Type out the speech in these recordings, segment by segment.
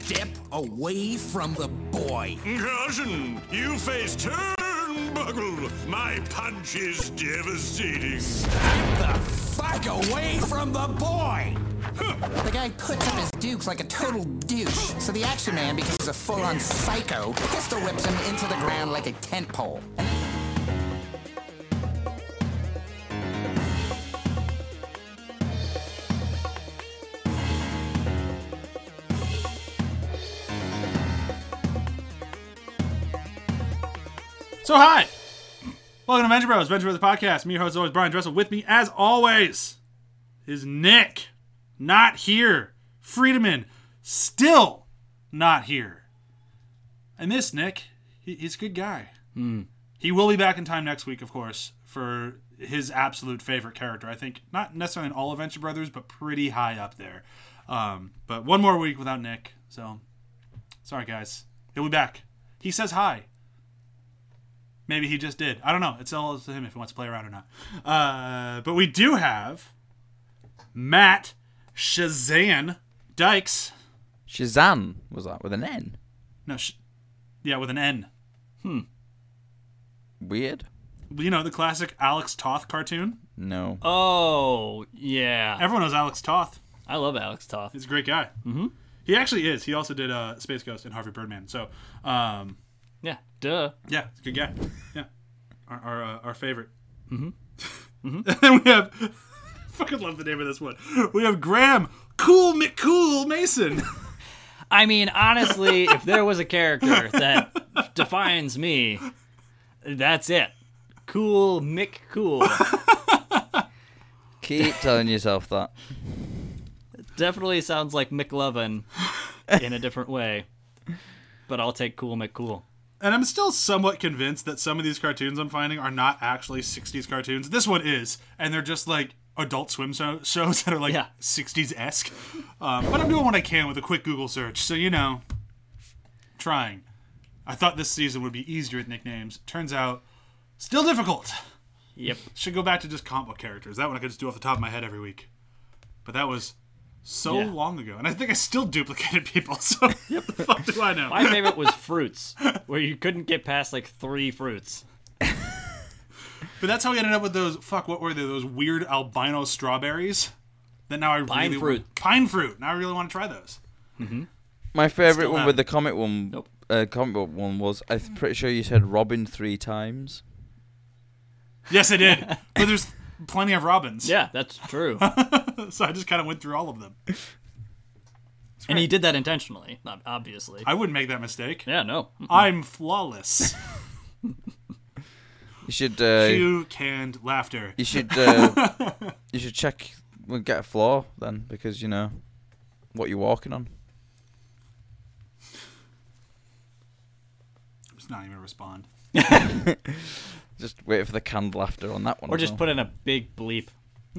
step away from the boy. Caution! You face turnbuckle! My punch is devastating. Step the fuck away from the boy! The guy puts up his dukes like a total douche, so the Action Man, because he's a full-on psycho, pistol whips him into the ground like a tent pole. So hi! Welcome to Venture Bros, Venture Bros podcast. Me, your host, always Brian Dressel. With me, as always, is Nick. Not here. Friedemann, still not here. I miss Nick. He's a good guy. He will be back in time next week, of course, for his absolute favorite character. I think not necessarily in all of Venture Brothers, but pretty high up there. But one more week without Nick, so sorry guys. He'll be back. He says hi. Maybe he just did. I don't know. It's all up to him if he wants to play around or not. But we do have Matt Shazan Dykes. Shazan, was that with an N? No, yeah, with an N. Weird. You know, the classic Alex Toth cartoon? No. Oh, yeah. Everyone knows Alex Toth. I love Alex Toth. He's a great guy. Mm-hmm. He actually is. He also did Space Ghost and Harvey Birdman. So, Yeah, duh. yeah, he's a good guy. Yeah. Our favorite. Mm-hmm. And then we have... fucking love the name of this one. We have Graham Cool McCool Mason. I mean, honestly, if there was a character that defines me, that's it. Cool Mick Cool. Keep telling yourself that. Definitely sounds like McLovin in a different way. But I'll take Cool McCool. And I'm still somewhat convinced that some of these cartoons I'm finding are not actually 60s cartoons. This one is. And they're just like Adult Swim shows that are like 60s-esque. But I'm doing what I can with a quick Google search. So, you know, trying. I thought this season would be easier with nicknames. Turns out, still difficult. Yep. Should go back to just comic book characters. That one I could just do off the top of my head every week. But that was so long ago. And I think I still duplicated people. So what the fuck do I know? My favorite was Fruits, where you couldn't get past like 3 fruits. But that's how we ended up with those, what were they, those weird albino strawberries? That now I Pine really fruit. Pine fruit. Now I really want to try those. Mm-hmm. My favourite Still one have with it. the comic one, comic book one was, I'm pretty sure you said Robin 3 times. Yes, I did. But there's plenty of Robins. Yeah, that's true. So I just kind of went through all of them. And he did that intentionally, obviously. I wouldn't make that mistake. Yeah, no. I'm flawless. You should, Cue canned laughter. you should check, get a floor then, because, you know, what you're walking on. I'm just not even respond. Just wait for the canned laughter on that one. Or as just well. put in a big bleep.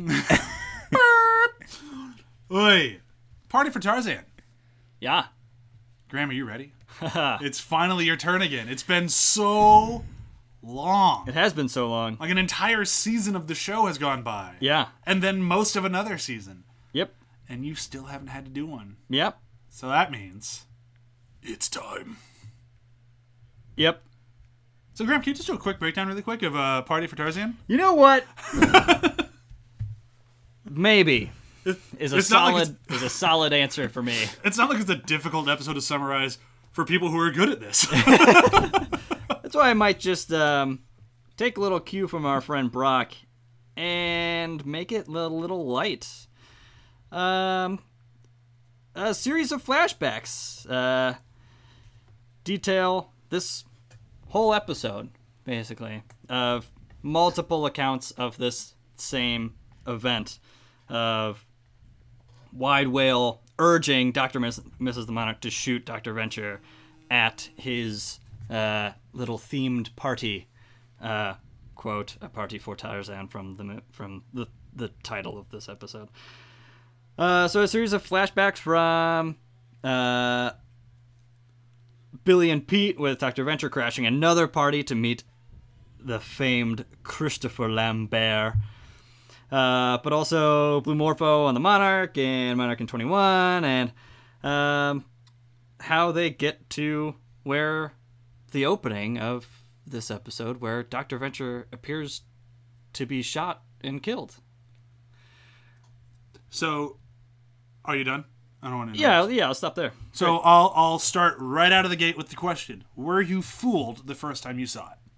Oi! Party for Tarzan. Yeah. Graham, are you ready? It's finally your turn again. It's been so long. It has been so long. Like an entire season of the show has gone by. Yeah. And then most of another season. Yep. And you still haven't had to do one. Yep. So that means it's time. Yep. So Graham, can you just do a quick breakdown really quick of Party for Tarzan? You know what? Maybe is a It's not like solid answer for me. It's not like it's a difficult episode to summarize for people who are good at this. That's why I might just take a little cue from our friend Brock and make it a little light. A series of flashbacks detail this whole episode, basically, of multiple accounts of this same event of Wide Whale urging Dr. Mrs. the Monarch to shoot Dr. Venture at his little themed party, quote, a party for Tarzan from the title of this episode. So a series of flashbacks from Billy and Pete with Dr. Venture crashing another party to meet the famed Christopher Lambert. But also Blue Morpho on the Monarch and Monarch in 21 and how they get to where the opening of this episode, where Dr. Venture appears to be shot and killed. So, are you done? I don't want to. Yeah, I'll stop there. So Great. I'll start right out of the gate with the question: were you fooled the first time you saw it?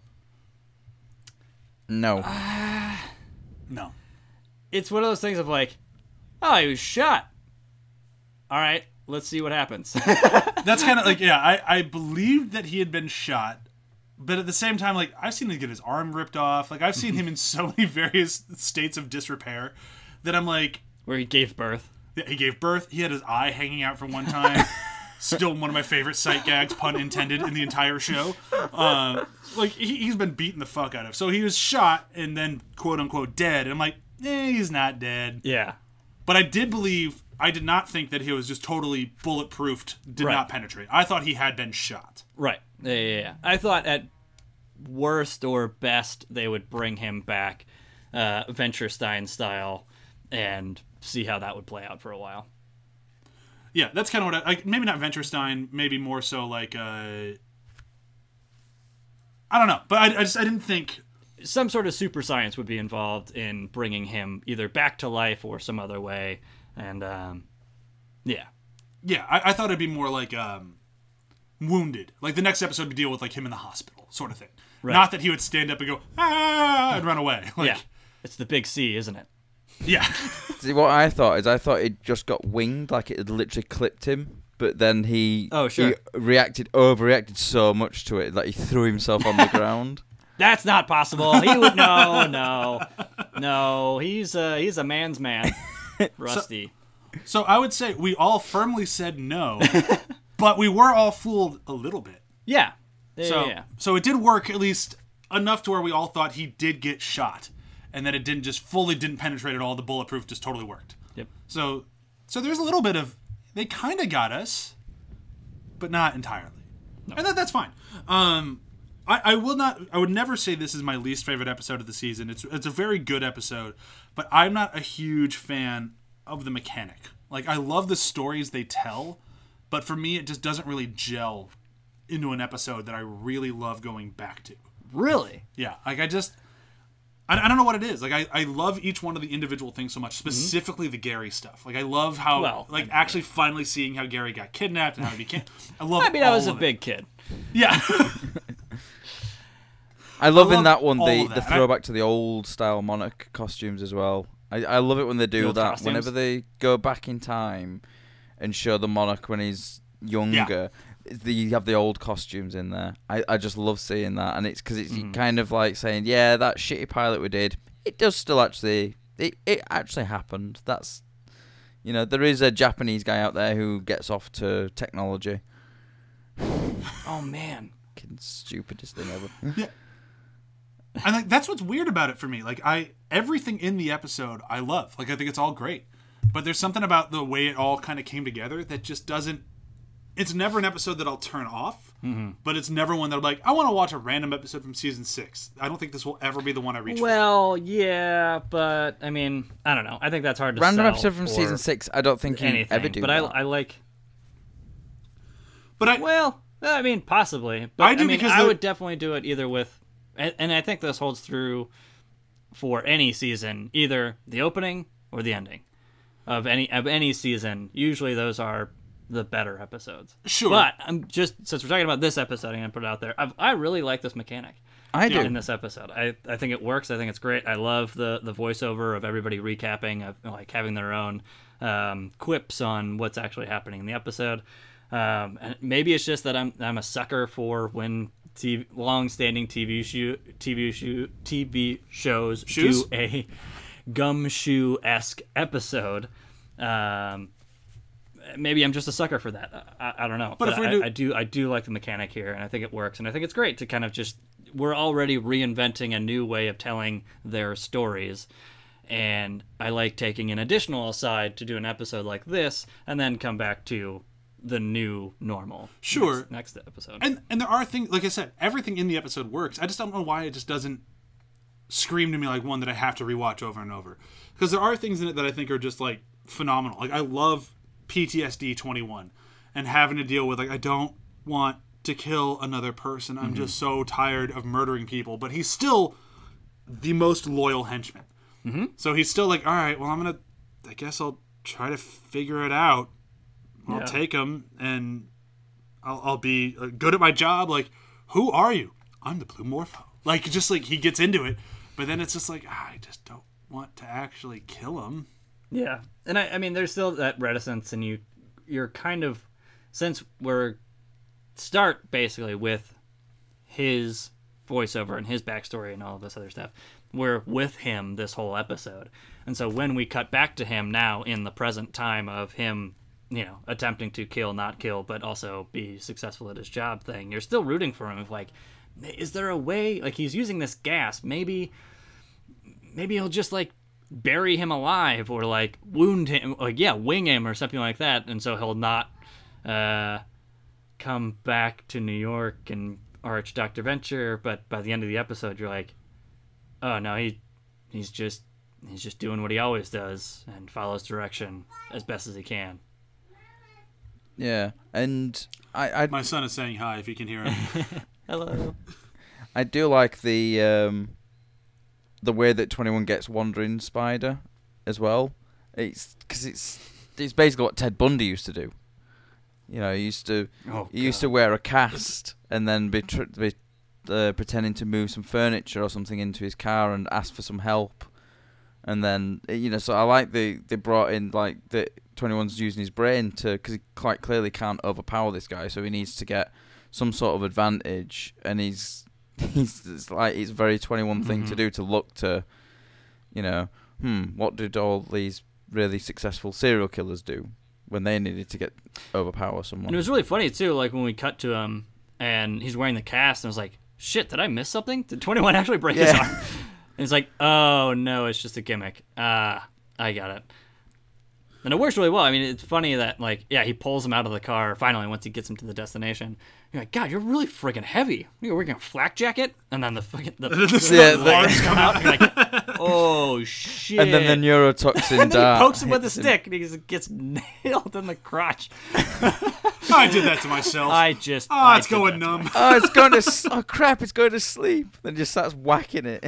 No. No. It's one of those things of like, oh, he was shot. All right, let's see what happens. That's kind of like, yeah, I believed that he had been shot, but at the same time, like, I've seen him get his arm ripped off. Like, I've seen him in so many various states of disrepair that I'm like... Where he gave birth. Yeah, he gave birth. He had his eye hanging out from one time. Still one of my favorite sight gags, pun intended, in the entire show. Like, he's been beaten the fuck out of. So he was shot and then, quote-unquote, dead. And I'm like, he's not dead. Yeah. But I did not think that he was just totally bulletproofed, did Right. not penetrate. I thought he had been shot. Right. Yeah. I thought at worst or best they would bring him back Venturestein style and see how that would play out for a while. Yeah, that's kind of what I... maybe not Venturestein, maybe more so like... I don't know. But I didn't think... Some sort of super science would be involved in bringing him either back to life or some other way. And, yeah. Yeah, I thought it'd be more like wounded. Like the next episode would deal with like him in the hospital sort of thing. Right. Not that he would stand up and go, ah, and run away. Like, Yeah. It's the big C, isn't it? Yeah. See, what I thought it just got winged, like it had literally clipped him. But then he overreacted so much to it that he threw himself on the ground. That's not possible. He would no. He's a man's man, Rusty. So I would say we all firmly said no, but we were all fooled a little bit. Yeah. So it did work at least enough to where we all thought he did get shot, and that it didn't penetrate at all. The bulletproof just totally worked. Yep. So there's a little bit of, they kind of got us, but not entirely, and that's fine. I would never say this is my least favorite episode of the season. It's a very good episode, but I'm not a huge fan of the mechanic. Like, I love the stories they tell, but for me, it just doesn't really gel into an episode that I really love going back to. Really? Yeah, like I don't know what it is. Like, I love each one of the individual things so much, specifically the Gary stuff. Like, I love how, actually finally seeing how Gary got kidnapped and how he became... I was a big kid. Yeah. I love in that one all the of that. throwback to the old style Monarch costumes as well. I love it when they do old that. costumes? Whenever they go back in time and show the Monarch when he's younger, you have the old costumes in there. I just love seeing that, and it's because it's kind of like saying, yeah, that shitty pilot we did, it does still actually, it actually happened. That's, there is a Japanese guy out there who gets off to technology. Oh, man. Stupidest thing ever. Yeah. And like that's what's weird about it for me. Like everything in the episode I love. Like I think it's all great. But there's something about the way it all kind of came together that just doesn't... It's never an episode that I'll turn off, but it's never one that I'm like, I want to watch a random episode from season 6. I don't think this will ever be the one I reach for. Well, yeah, but I mean, I don't know. I think that's hard to Random sell episode from for season 6, I don't think you anything, ever do but that. I like... But Well, I mean, possibly. But I do mean, because I would definitely do it either with... And I think this holds true for any season, either the opening or the ending of any season. Usually those are the better episodes. Sure. But since we're talking about this episode, I'm going to put it out there. I really like this mechanic. I do. In this episode. I think it works. I think it's great. I love the voiceover of everybody recapping, of like having their own quips on what's actually happening in the episode. And maybe it's just that I'm a sucker for when long-standing TV shows Shoes? do a gumshoe-esque episode. Maybe I'm just a sucker for that. I don't know. But if we do... I do like the mechanic here, and I think it works, and I think it's great to kind of just... We're already reinventing a new way of telling their stories, and I like taking an additional aside to do an episode like this, and then come back to the new normal. Sure. Next episode. And there are things, like I said, everything in the episode works. I just don't know why it just doesn't scream to me like one that I have to rewatch over and over. Because there are things in it that I think are just like phenomenal. Like I love PTSD 21. and having to deal with, like, I don't want to kill another person. I'm just so tired of murdering people. But he's still the most loyal henchman. So he's still like, all right, well, I guess I'll try to figure it out. I'll take him, and I'll be good at my job. Like, who are you? I'm the Blue Morpho. Like, just like he gets into it. But then it's just like, I just don't want to actually kill him. Yeah. And I mean, there's still that reticence, and you're kind of, since we're start basically with his voiceover and his backstory and all of this other stuff, we're with him this whole episode. And so when we cut back to him now in the present time of him, attempting to kill, not kill, but also be successful at his job thing, you're still rooting for him of like, is there a way, like, he's using this gas, maybe he'll just like bury him alive or like wound him, like, wing him or something like that, and so he'll not come back to New York and arch Dr. Venture. But by the end of the episode, you're like, oh no, he's just doing what he always does and follows direction as best as he can. Yeah, and I My son is saying hi if you can hear him. Hello. I do like the way that 21 gets Wandering Spider as well. It's because it's basically what Ted Bundy used to do. He used to wear a cast and then be pretending to move some furniture or something into his car and ask for some help. And then, so I like they brought in, like, that 21's using his brain because he quite clearly can't overpower this guy, so he needs to get some sort of advantage, and it's a very 21 thing to do, to look to, what did all these really successful serial killers do when they needed to overpower someone? And it was really funny too, like when we cut to him and he's wearing the cast, and I was like, shit, did I miss something? Did 21 actually break his arm? And it's like, oh no, it's just a gimmick. I got it. And it works really well. I mean, it's funny that, like, he pulls him out of the car finally once he gets him to the destination. You're like, God, you're really friggin' heavy. You're wearing a flak jacket? And then the arms come out. And you're like, oh, shit. And then the neurotoxin and then he pokes him with a stick, and he just gets nailed in the crotch. I did that to myself. It's going numb. It's going to... Oh, crap, it's going to sleep. Then just starts whacking it.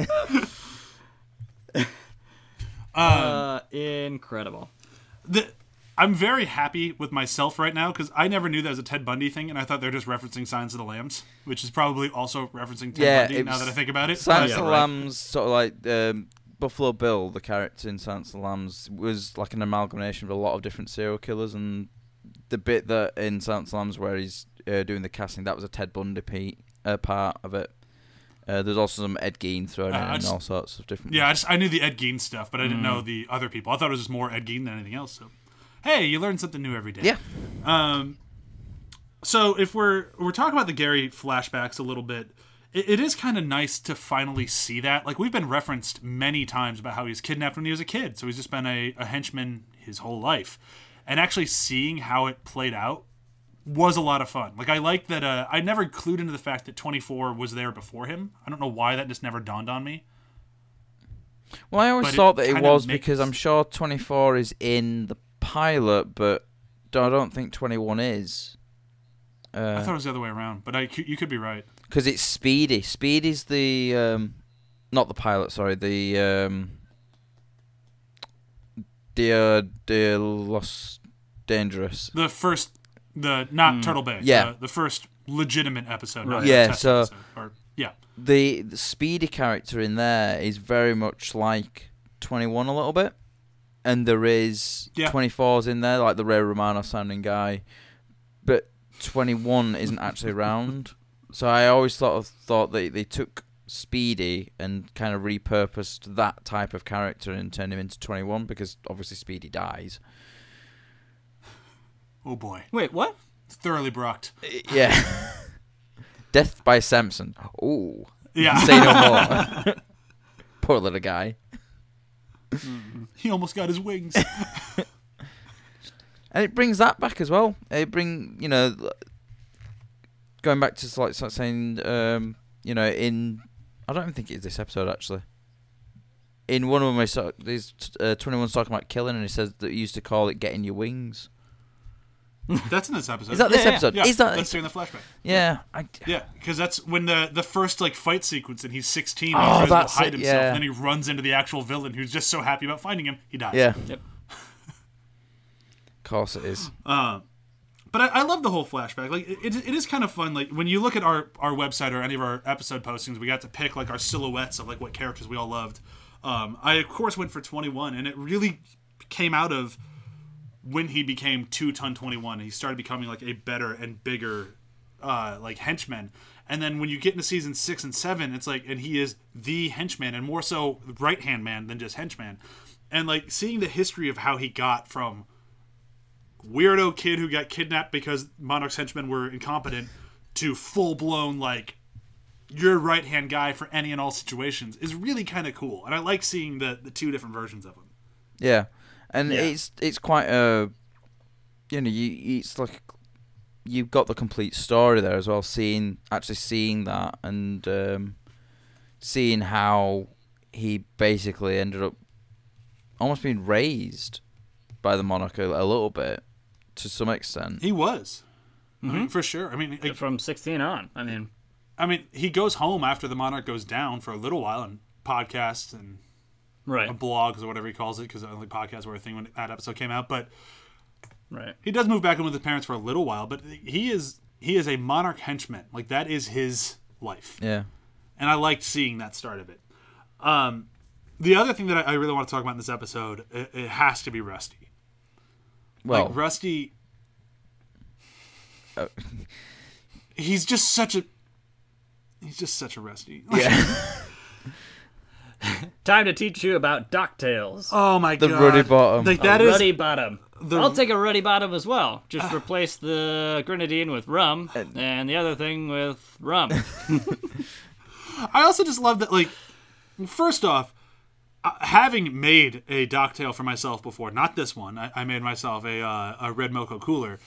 Incredible. I'm very happy with myself right now because I never knew that was a Ted Bundy thing, and I thought they were just referencing Silence of the Lambs, which is probably also referencing Ted Bundy now that I think about it. Silence of the Lambs, sort of like Buffalo Bill, the character in Silence of the Lambs, was like an amalgamation of a lot of different serial killers, and the bit that in Silence of the Lambs where he's doing the casting, that was a Ted Bundy part of it. There's also some Ed Gein thrown in and all sorts of different... Yeah, I knew the Ed Gein stuff, but I didn't know the other people. I thought it was just more Ed Gein than anything else. So, hey, you learn something new every day. Yeah. So if we're talking about the Gary flashbacks a little bit, it is kind of nice to finally see that. Like, we've been referenced many times about how he was kidnapped when he was a kid, so he's just been a henchman his whole life. And actually seeing how it played out was a lot of fun. Like, I like that I never clued into the fact that 24 was there before him. I don't know why that just never dawned on me. Well, I always thought that it was because I'm sure 24 is in the pilot, but I don't think 21 is. I thought it was the other way around, but you could be right. Because it's Speedy. Speedy's the... not the pilot, sorry. The... Dia de los Dangerous. The first... Not Turtle Bay. Yeah. The first legitimate episode. Not yeah, test so... episode. Yeah. The Speedy character in there is very much like 21 a little bit. And there is... 24's in there, like the Ray Romano sounding guy. But 21 isn't actually around. So I always thought that they took Speedy and kind of repurposed that type of character and turned him into 21 because obviously Speedy dies. Oh boy. Wait, what? It's thoroughly brocked. Yeah. Death by Samson. Ooh. Yeah. Say no more. Poor little guy. He almost got his wings. And it brings that back as well. It going back to like saying, in I don't even think it's this episode actually. In one of them, 21's talking about killing, and he says that he used to call it getting your wings. That's in this episode. Is that this Yeah, episode? Yeah, Is that? that's during the flashback. Yeah. Yeah, because that's when the first like fight sequence, and he's 16. Oh, and he's trying that's to hide it, himself, yeah. and then he runs into the actual villain, who's just so happy about finding him, he dies. Yeah. Yep. Of course it is. But I love the whole flashback. Like it is kind of fun. Like when you look at our website or any of our episode postings, we got to pick like our silhouettes of like what characters we all loved. I of course went for 21, and it really came out of when he became 2-ton 21. He started becoming like a better and bigger like henchman. And then when you get into season 6 and 7, it's like, and he is the henchman, and more so right hand man than just henchman. And like seeing the history of how he got from weirdo kid who got kidnapped because Monarch's henchmen were incompetent to full-blown, like, your right-hand guy for any and all situations is really kind of cool. And I like seeing the two different versions of him. Yeah. And Yeah. it's quite a, it's like you've got the complete story there as well. Seeing that and seeing how he basically ended up almost being raised by the Monarch a little bit to some extent. He was. I mean, for sure. I mean, like, From 16 on. I mean, he goes home after the Monarch goes down for a little while and podcasts and right. blogs or whatever he calls it, because only podcasts were a thing when that episode came out. But Right. he does move back in with his parents for a little while. But he is a Monarch henchman. Like, that is his life. Yeah. And I liked seeing that start of it. The other thing that I really want to talk about in this episode, it has to be Rusty. Well, Like, Rusty, he's just such a Rusty. yeah. Time to teach you about DuckTales. Oh my god. The Ruddy Bottom. Like, A that is ruddy bottom. I'll take a ruddy bottom as well. Just replace the grenadine with rum, and the other thing with rum. I also just love that, like, first off, having made a Docktail for myself before, not this one, I made myself a Red Mocha Cooler.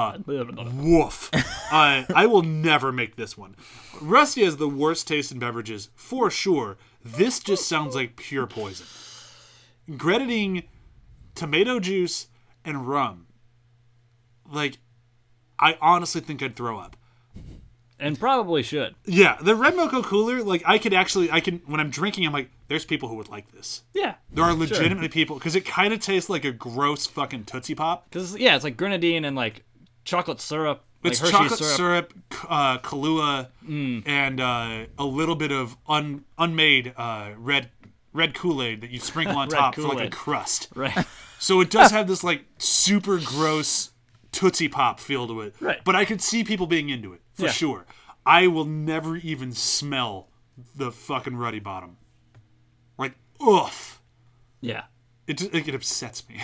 Woof. I will never make this one. Rusty has the worst taste in beverages, for sure. This just sounds like pure poison. Grenadine, tomato juice, and rum. Like, I honestly think I'd throw up. And probably should. Yeah, the Red Mocha Cooler, like, I can, when I'm drinking, I'm like, there's people who would like this. Yeah. There are legitimately people, because it kind of tastes like a gross fucking Tootsie Pop. Because, yeah, it's like grenadine and, like, chocolate syrup. It's like Hershey chocolate syrup, Kahlua, and a little bit of unmade red Kool-Aid that you sprinkle on Red top for like a Kool-Aid. crust. Right. So it does have this like super gross Tootsie Pop feel to it. Right. But I could see people being into it, for Yeah. sure. I will never even smell the fucking Ruddy Bottom. Like, oof. Yeah. It upsets me.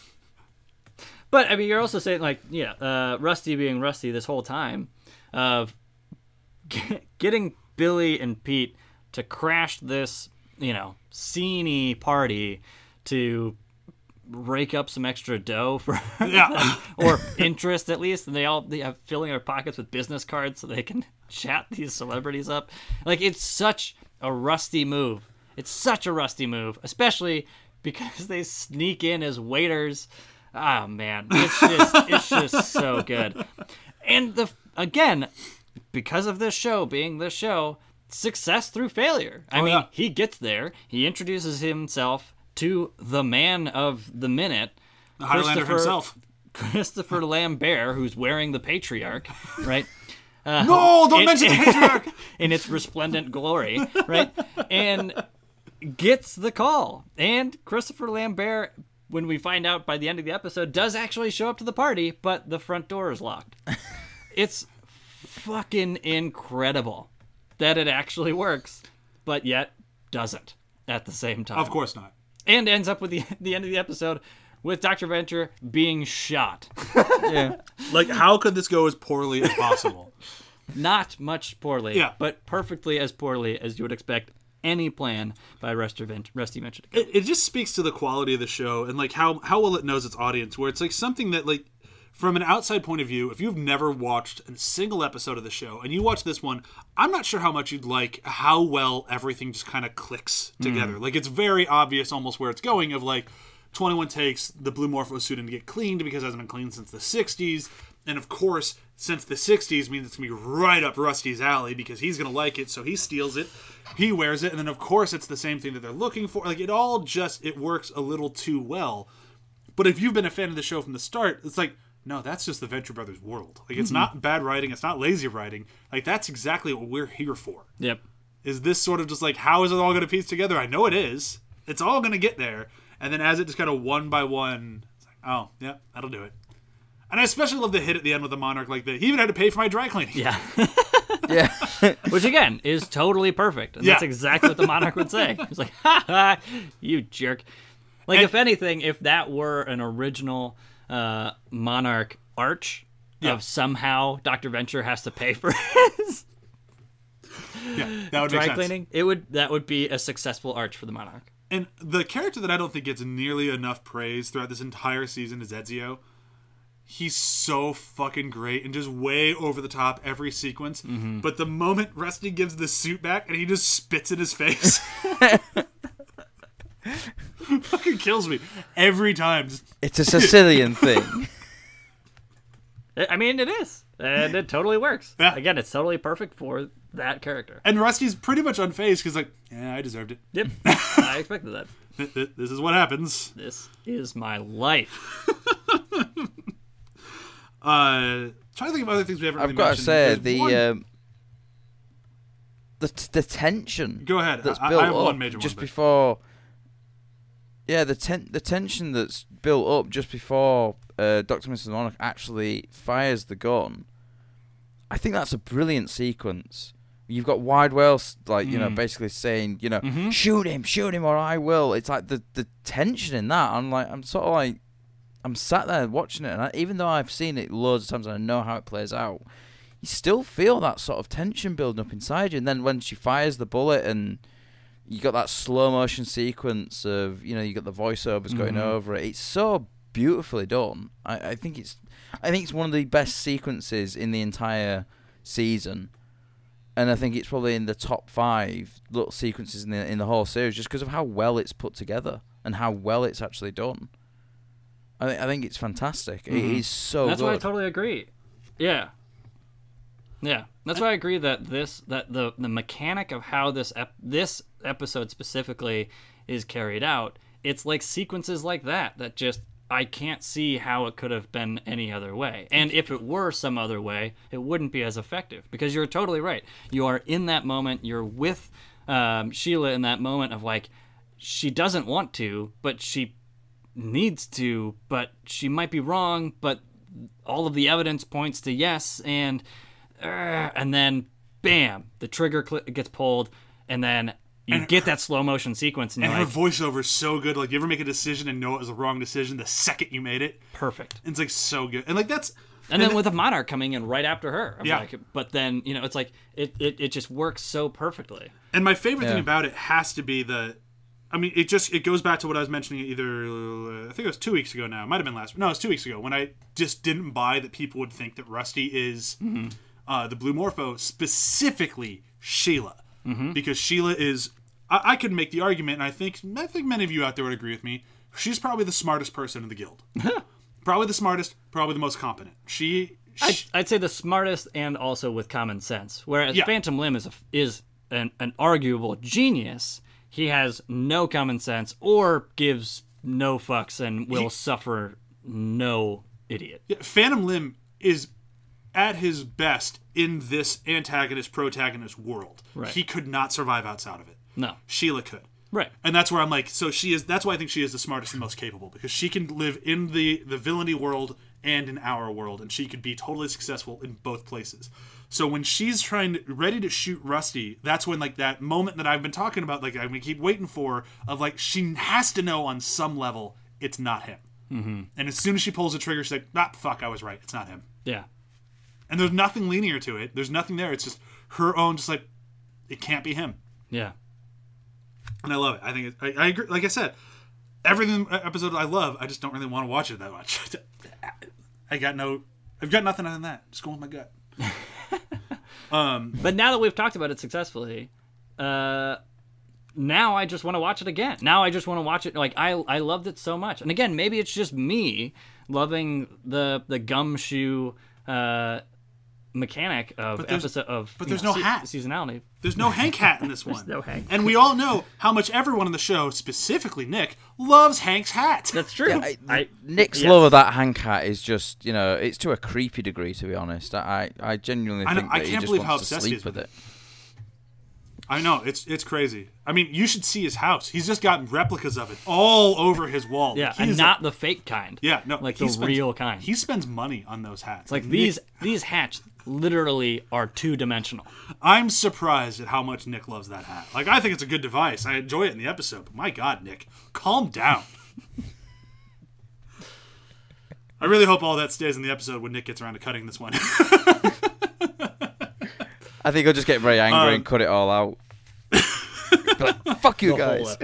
But, I mean, you're also saying, like, yeah, Rusty being Rusty this whole time, of getting Billy and Pete to crash this, sceney party to rake up some extra dough for, Yeah. or interest at least, and they have filling their pockets with business cards so they can chat these celebrities up. Like, it's such a Rusty move. It's such a Rusty move, especially because they sneak in as waiters. Oh man, it's just so good. And again, because of this show being this show, success through failure. I mean, yeah. he gets there, he introduces himself to the man of the minute, The Highlander himself. Christopher Lambert, who's wearing the Patriarch, right? No, don't mention the Patriarch! In its resplendent glory, right? And gets the call. And Christopher Lambert, when we find out by the end of the episode, does actually show up to the party, but the front door is locked. It's fucking incredible that it actually works, but yet doesn't at the same time. Of course not. And ends up with the end of the episode with Dr. Venture being shot. Yeah. Like, how could this go as poorly as possible? Not much poorly, Yeah. but perfectly as poorly as you would expect any plan by Rusty Venture to go. It just speaks to the quality of the show and like how well it knows its audience, where it's like something that, like, from an outside point of view, if you've never watched a single episode of the show and you watch this one, I'm not sure how much you'd like how well everything just kind of clicks together. Like, it's very obvious almost where it's going, of like, 21 takes the Blue Morpho suit in to get cleaned because it hasn't been cleaned since the 60s. And of course, since the 60s means it's going to be right up Rusty's alley because he's going to like it, so he steals it, he wears it, and then of course it's the same thing that they're looking for. Like, it works a little too well. But if you've been a fan of the show from the start, it's like, no, that's just the Venture Brothers world. Like, it's not bad writing, it's not lazy writing. Like, that's exactly what we're here for. Yep. Is this sort of just like, how is it all going to piece together? I know it is. It's all going to get there. And then as it just kind of one by one, it's like, oh, yeah, that'll do it. And I especially love the hit at the end with the Monarch. Like, he even had to pay for my dry cleaning. Yeah. Yeah. Which, again, is totally perfect. And that's exactly what the Monarch would say. He's like, ha ha, you jerk. Like, if anything, if that were an original Monarch arch of somehow Dr. Venture has to pay for his that would dry make sense. cleaning, that would be a successful arch for the Monarch. And the character that I don't think gets nearly enough praise throughout this entire season is Ezio. He's so fucking great and just way over the top every sequence. But the moment Rusty gives the suit back and he just spits in his face, fucking kills me every time. It's a Sicilian thing. I mean, it is. And it totally works. Yeah. Again, it's totally perfect for that character. And Rusty's pretty much unfazed because, like, yeah, I deserved it. Yep. I expected that. This is what happens. This is my life. Trying to think of other things we haven't really I've got to mentioned. say, There's the tension. Go ahead. That's I built have up one major just one, but- before. Yeah, the tension that's built up just before Dr. Mrs. Monarch actually fires the gun. I think that's a brilliant sequence. You've got Wide Wales, like, basically saying, shoot him, or I will. It's like the tension in that. I'm sat there watching it, and even though I've seen it loads of times and I know how it plays out, you still feel that sort of tension building up inside you. And then when she fires the bullet and you got that slow motion sequence of, you got the voiceovers going over it. It's so beautifully done. I think it's one of the best sequences in the entire season, and I think it's probably in the top 5 little sequences in the whole series, just because of how well it's put together and how well it's actually done. I think it's fantastic. It is so That's good. why I totally agree. Yeah. Yeah. That's why I agree that the mechanic of how this episode specifically is carried out, it's like sequences like that just I can't see how it could have been any other way. And if it were some other way, it wouldn't be as effective, because you're totally right. You are in that moment. You're with Sheila in that moment of, like, she doesn't want to, but she needs to, but she might be wrong, but all of the evidence points to yes, and then bam, the trigger gets pulled, and then you get that slow motion sequence, and And you're her like, voiceover is so good. Like, you ever make a decision and know it was a wrong decision the second you made it? perfect. It's like so good. And like that's And then with a Monarch coming in right after her, I'm Yeah. like, but then it's like it just works so perfectly. And my favorite thing Yeah. about it has to be it goes back to what I was mentioning either, I think it was 2 weeks ago now. It might have been last. No, it was 2 weeks ago when I just didn't buy that people would think that Rusty is the Blue Morpho, specifically Sheila. Because Sheila is, I could make the argument, and I think many of you out there would agree with me, she's probably the smartest person in the guild. Probably the smartest, probably the most competent. I'd say the smartest, and also with common sense. Whereas Yeah. Phantom Limb is an arguable genius. He has no common sense or gives no fucks and will suffer no idiot. Phantom Limb is at his best in this antagonist-protagonist world. Right. He could not survive outside of it. No. Sheila could. Right. And that's where I'm like, that's why I think she is the smartest and most capable, because she can live in the villainy world and in our world, and she could be totally successful in both places. So when she's ready to shoot Rusty, that's when, like, that moment that I've been talking about, like, I'm gonna keep waiting for, of, like, she has to know on some level it's not him. Mm-hmm. And as soon as she pulls the trigger, she's like, fuck, I was right, it's not him. Yeah. And there's nothing linear to it. There's nothing there. It's just her own, just like, it can't be him. Yeah. And I love it. I think I agree. Like I said, everything episode I love. I just don't really want to watch it that much. I've got nothing other than that. Just going with my gut. But now that we've talked about it successfully, now I just want to watch it again. Now I just want to watch it. Like I loved it so much. And again, maybe it's just me loving the gumshoe mechanic of episode of. But there's no hat. Seasonality. There's no Hank hat in this one. no Hank. And we all know how much everyone on the show, specifically Nick, loves Hank's hat. That's true. Yeah, Nick's love of that Hank hat is just, it's to a creepy degree, to be honest. I genuinely think that he just wants to sleep with it. I know, it's crazy. I mean, you should see his house. He's just got replicas of it all over his wall. Yeah, and not the fake kind. Yeah, no. Like the real kind. He spends money on those hats. Like these hats literally are two-dimensional. I'm surprised at how much Nick loves that hat. Like, I think it's a good device. I enjoy it in the episode. But my God, Nick, calm down. I really hope all that stays in the episode when Nick gets around to cutting this one. I think he'll just get very angry and cut it all out. Like, fuck you guys.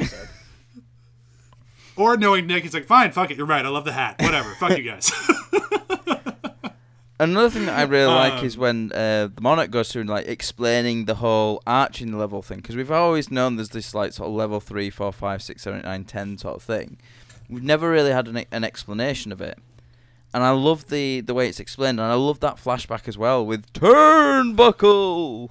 Or knowing Nick, he's like, fine, fuck it, you're right, I love the hat. Whatever, fuck you guys. Another thing that I really like is when the Monarch goes through and like explaining the whole arching level thing, because we've always known there's this like sort of level 3, 4, 5, 6, 7, 8, 9, 10 sort of thing. We've never really had an explanation of it. And I love the way it's explained, and I love that flashback as well with Turnbuckle.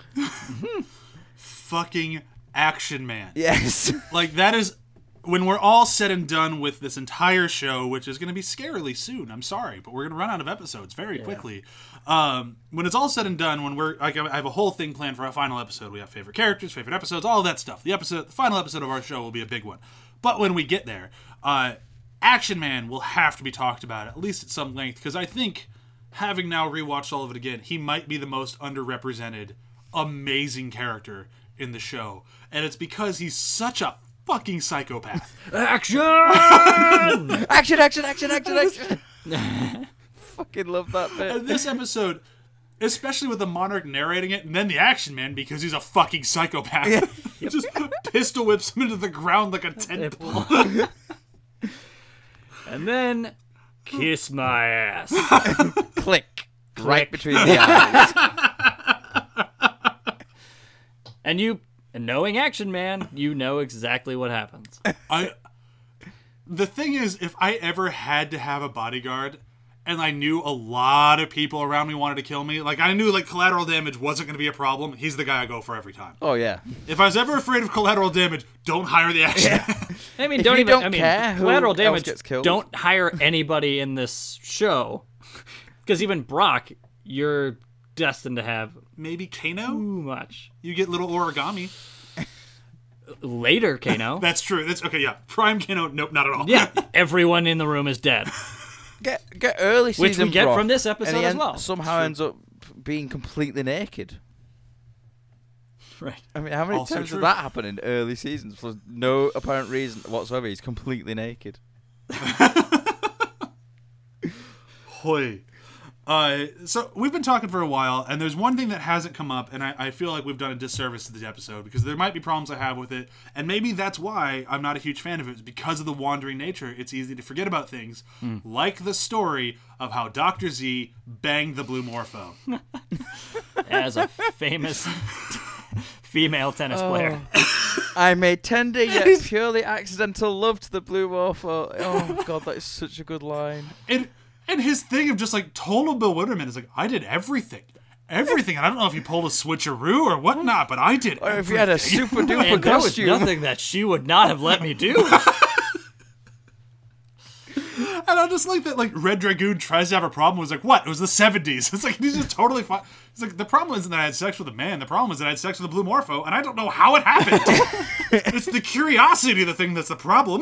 Fucking Action Man. Yes. Like, that is, when we're all said and done with this entire show, which is going to be scarily soon, I'm sorry, but we're going to run out of episodes very quickly. When it's all said and done, when I have a whole thing planned for our final episode. We have favorite characters, favorite episodes, all of that stuff. The final episode of our show will be a big one. But when we get there, Action Man will have to be talked about, at least at some length, because I think, having now rewatched all of it again, he might be the most underrepresented, amazing character in the show. And it's because he's such a fucking psychopath. Action! action. Fucking love that bit. And this episode, especially with the Monarch narrating it, and then the Action Man, because he's a fucking psychopath, just pistol whips him into the ground like a tent pole. And then, kiss my ass. Click. Right between the eyes. And knowing Action Man, you know exactly what happens. The thing is, if I ever had to have a bodyguard, and I knew a lot of people around me wanted to kill me, like I knew like collateral damage wasn't going to be a problem, he's the guy I go for every time. Oh yeah. If I was ever afraid of collateral damage, don't hire the Action Man. I mean, don't care who collateral else damage. gets killed. Don't hire anybody in this show, because even Brock, you're destined to have Maybe Kano? too much. You get little origami. Later, Kano. That's true. That's okay. Yeah, Prime Kano. Nope, not at all. Yeah, everyone in the room is dead. Get early season, Which we get Brock, from this episode and he as well. somehow ends up being completely naked. Right. I mean, how many Also times true. did that happen in early seasons for no apparent reason whatsoever? He's completely naked. Hoy. So we've been talking for a while, and there's one thing that hasn't come up, and I feel like we've done a disservice to this episode, because there might be problems I have with it, and maybe that's why I'm not a huge fan of it. It's because of the wandering nature. It's easy to forget about things, like the story of how Dr. Z banged the Blue Morpho. As a famous female tennis player. I made tender yet purely accidental love to the Blue Morpho. Oh god, that is such a good line. And his thing of just like total bewilderment is like, I did everything. And I don't know if he pulled a switcheroo or whatnot, but I did Or everything. if you had a super duper And there was costume. nothing that she would not have let me do. And I just like that, like, Red Dragoon tries to have a problem. It was like, what? It was the 70s. It's like, he's just totally fine. It's like, the problem isn't that I had sex with a man. The problem is that I had sex with a Blue Morpho, and I don't know how it happened. It's the curiosity of the thing that's the problem.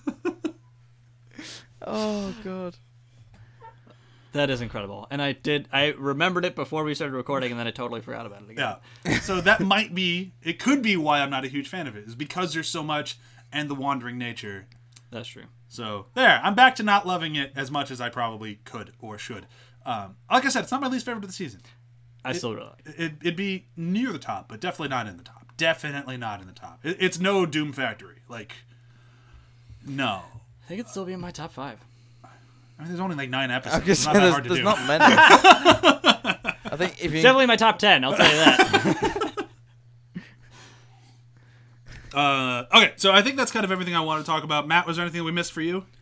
Oh god. That is incredible. And I remembered it before we started recording, and then I totally forgot about it again. Yeah. So that might be, it could be why I'm not a huge fan of it, is because there's so much and the wandering nature. That's true. So, there. I'm back to not loving it as much as I probably could or should. Like I said, it's not my least favorite of the season. I still really like it. It'd be near the top, but definitely not in the top. Definitely not in the top. It's no Doom Factory. Like, no. I think it'd still be in my top 5. I mean, there's only like 9 I episodes. was It's gonna not say, that hard to there's do. not many. I think if you It's definitely my top 10, I'll tell you that. Okay, so I think that's kind of everything I want to talk about. Matt, was there anything we missed for you?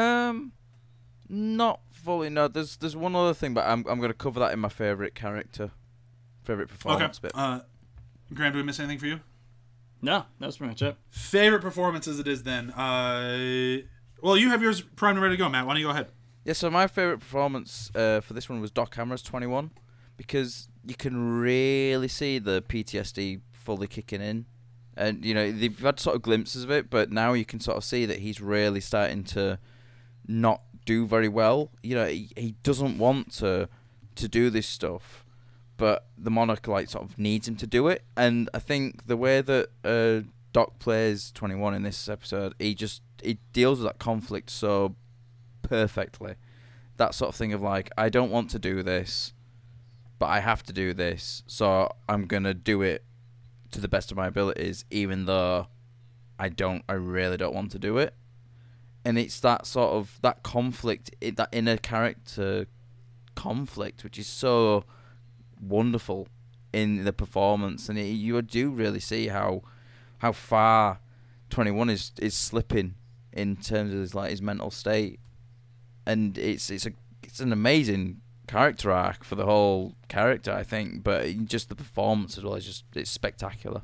Not fully. No, there's one other thing, but I'm going to cover that in my favorite performance bit. Graham, did we miss anything for you? No, that's pretty much it. Favorite performance as it is then. Well, you have yours primed and ready to go, Matt. Why don't you go ahead? Yeah, so my favorite performance for this one was Doc Hammer's 21, because you can really see the PTSD fully kicking in. And, you know, they've had sort of glimpses of it, but now you can sort of see that he's really starting to not do very well. You know, he doesn't want to do this stuff, but the Monarch, like, sort of needs him to do it. And I think the way that Doc plays 21 in this episode, he deals with that conflict so perfectly. That sort of thing of, like, I don't want to do this, but I have to do this, so I'm going to do it to the best of my abilities, even though I really don't want to do it. And it's that sort of, that conflict, that inner character conflict, which is so wonderful in the performance. And you do really see how far 21 is slipping in terms of his mental state. And it's an amazing character arc for the whole character, I think, but just the performance as well it's spectacular.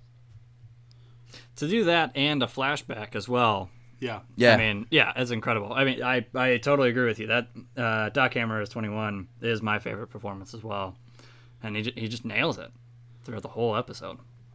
To do that and a flashback as well. Yeah. I mean, yeah, it's incredible. I mean, I totally agree with you. That Doc Hammer as 21 is my favorite performance as well, and he just nails it throughout the whole episode.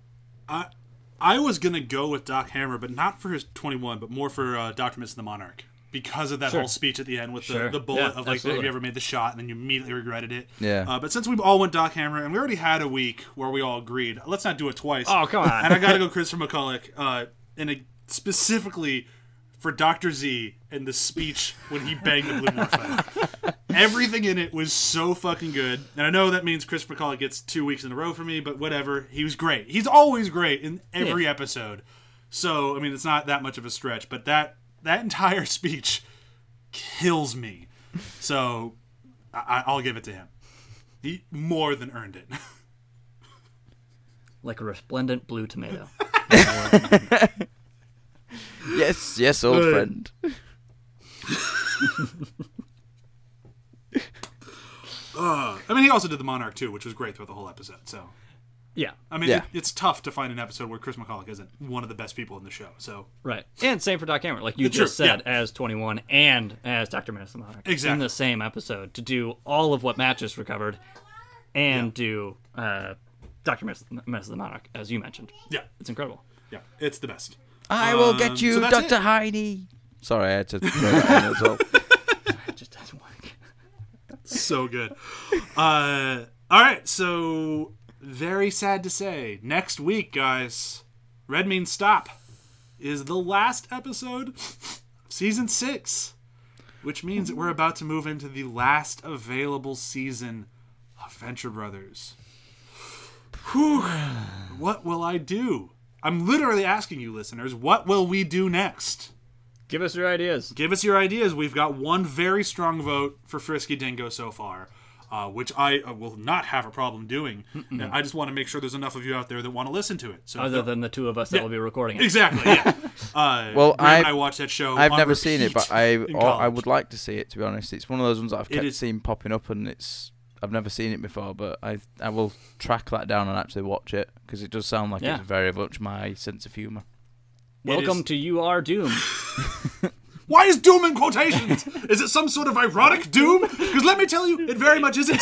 I was gonna go with Doc Hammer, but not for his 21, but more for Dr. Miss and the Monarch. Because of that whole speech at the end with the bullet of, like, have you ever made the shot, and then you immediately regretted it. Yeah. But since we all went Doc Hammer, and we already had a week where we all agreed, let's not do it twice. Oh, come on. And I got to go Christopher McCulloch, specifically for Dr. Z and the speech when he banged the Blue Morphin. Everything in it was so fucking good. And I know that means Christopher McCulloch gets 2 weeks in a row for me, but whatever. He was great. He's always great in every episode. So, I mean, it's not that much of a stretch, but that entire speech kills me. So I'll give it to him. He more than earned it. Like a resplendent blue tomato. Yes, old friend. I mean, he also did the Monarch too, which was great throughout the whole episode. So yeah, I mean, it's tough to find an episode where Chris McCulloch isn't one of the best people in the show. So right, and same for Doc Hammer, like you just said, as 21 and as Dr. Menace the Monarch, in the same episode, to do all of what Matt just recovered, and do Dr. Menace the Monarch, as you mentioned. Yeah, it's incredible. Yeah, it's the best. I will get you, so Dr. Heine. Sorry, I had to throw that in as well. It just doesn't work. So good. All right, so very sad to say, next week, guys, Red Means Stop is the last episode of Season 6, which means that we're about to move into the last available season of Venture Brothers. Whew. What will I do? I'm literally asking you, listeners, what will we do next? Give us your ideas. Give us your ideas. We've got one very strong vote for Frisky Dingo so far, which I will not have a problem doing. I just want to make sure there's enough of you out there that want to listen to it. So other than the two of us that will be recording it. Exactly, yeah. Well, I watched that show. I've never seen it, but I would like to see it, to be honest. It's one of those ones that I've kept seeing popping up, and I've never seen it before, but I will track that down and actually watch it, because it does sound like it's very much my sense of humour. Welcome to You Are Doom. Why is Doom in quotations? Is it some sort of ironic doom? Because let me tell you, it very much isn't.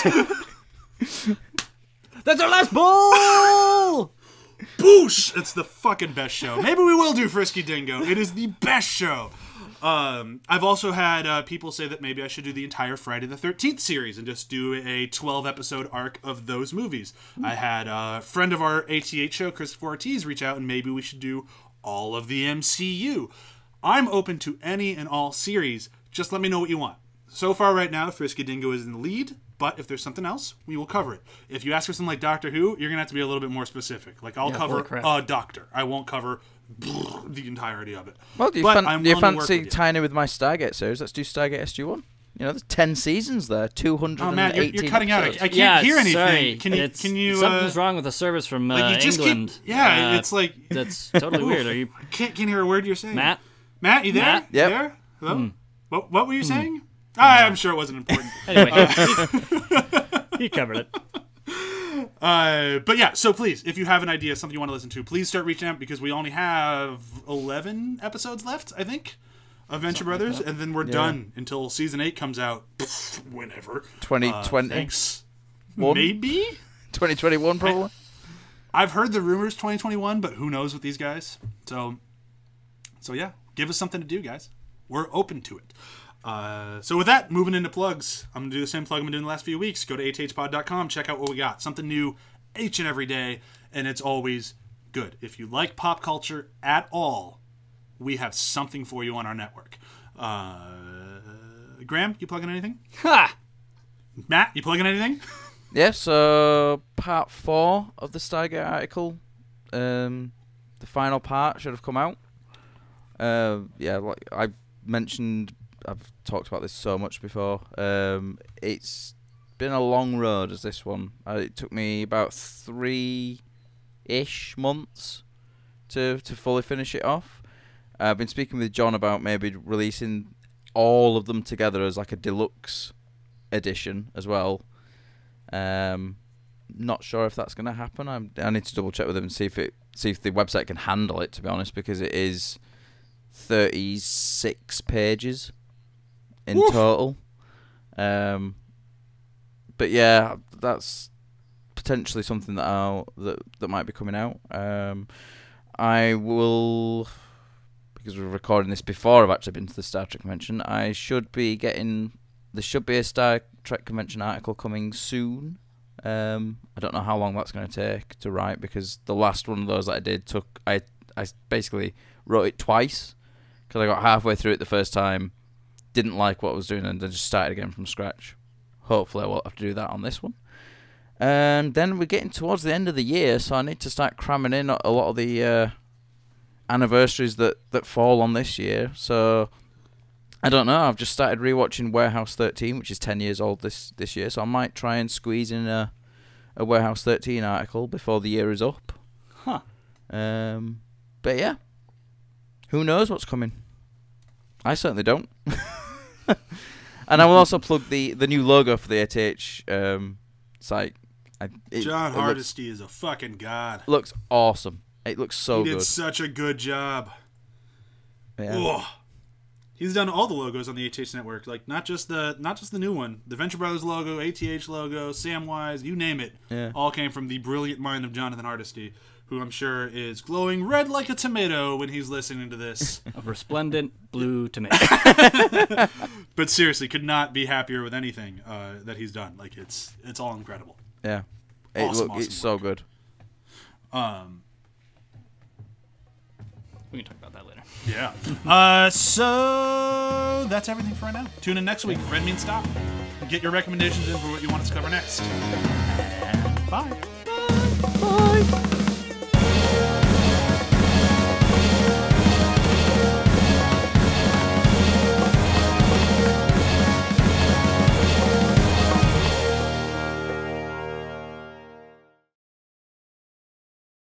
That's our last bull! Boosh! It's the fucking best show. Maybe we will do Frisky Dingo. It is the best show. I've also had people say that maybe I should do the entire Friday the 13th series and just do a 12-episode arc of those movies. I had a friend of our ATH show, Christopher Ortiz, reach out, and maybe we should do all of the MCU. I'm open to any and all series. Just let me know what you want. So far right now, Frisky Dingo is in the lead, but if there's something else, we will cover it. If you ask for something like Doctor Who, you're going to have to be a little bit more specific. Like, I'll cover a doctor. I won't cover the entirety of it. Well, do you fancy tying it with my Stargate series? Let's do Stargate SG-1. You know, there's 10 seasons there, 218 Oh, Matt, you're cutting out. I can't Yeah, hear anything. sorry. Can you? Something's wrong with the service from like you just England. it's like That's totally weird. Are you can't hear a word you're saying. Matt? Matt, you there? Matt? Yep. There? Hello? What were you saying? I'm sure it wasn't important. Anyway, he covered it. But yeah, so please, if you have an idea, something you want to listen to, please start reaching out because we only have 11 episodes left, I think, of Venture Brothers, and then we're done until season 8 comes out whenever. 2020? Thanks. One? Maybe? 2021, probably? I've heard the rumors 2021, but who knows with these guys? So yeah, give us something to do, guys. We're open to it. So with that, moving into plugs, I'm going to do the same plug I've been doing the last few weeks. Go to athpod.com, check out what we got. Something new each and every day, and it's always good. If you like pop culture at all, we have something for you on our network. Graham, you plugging anything? Ha! Matt, you plugging anything? Yeah, so part 4 of the Stargate article, the final part should have come out. Yeah, like I've mentioned, I've talked about this so much before. It's been a long road as this one. It took me about 3-ish months to fully finish it off. I've been speaking with John about maybe releasing all of them together as like a deluxe edition as well. Not sure if that's going to happen. I need to double check with him and see if the website can handle it, to be honest, because it is 36 pages in total. But yeah, that's potentially something that that might be coming out. I will, because we're recording this before I've actually been to the Star Trek convention, there should be a Star Trek convention article coming soon. I don't know how long that's going to take to write, because the last one of those that I did I basically wrote it twice, because I got halfway through it the first time, didn't like what I was doing, and then just started again from scratch. Hopefully I won't have to do that on this one. And then we're getting towards the end of the year, so I need to start cramming in a lot of the anniversaries that fall on this year. So I don't know. I've just started rewatching Warehouse 13, which is 10 years old this year. So I might try and squeeze in a Warehouse 13 article before the year is up. Huh. But yeah, who knows what's coming? I certainly don't. And I will also plug the new logo for the ATH site. John Hardesty is a fucking god. Looks awesome. It looks so good. He good. did such a good job. Yeah. Ugh. He's done all the logos on the ATH network, like not just the new one. The Venture Brothers logo, ATH logo, Samwise, you name it. Yeah. All came from the brilliant mind of Jonathan Hardesty, who I'm sure is glowing red like a tomato when he's listening to this. A resplendent blue tomato. But seriously, could not be happier with anything that he's done. Like it's all incredible. Yeah. Awesome It's so good. We can talk about that later. Yeah. So that's everything for right now. Tune in next week. Red means stop. Get your recommendations in for what you want us to cover next. And bye. Bye.